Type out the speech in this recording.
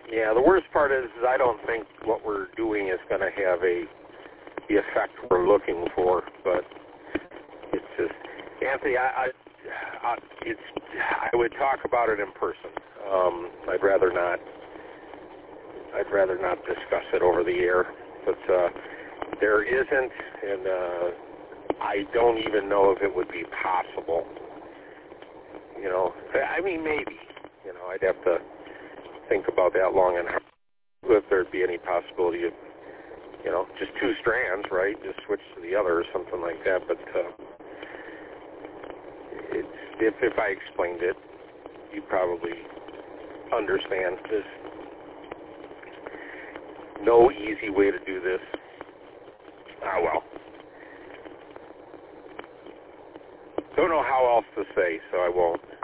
Yeah, the worst part is I don't think what we're doing is going to have the effect we're looking for. But it's just, Anthony, I would talk about it in person. I'd rather not discuss it over the air. But there isn't, and I don't even know if it would be possible. You know, I mean, maybe. You know, I'd have to think about that long and hard. If there'd be any possibility of, you know, just two strands, right? Just switch to the other or something like that. But if I explained it, you'd probably understand. There's no easy way to do this. Ah, well. Don't know how else to say, so I won't.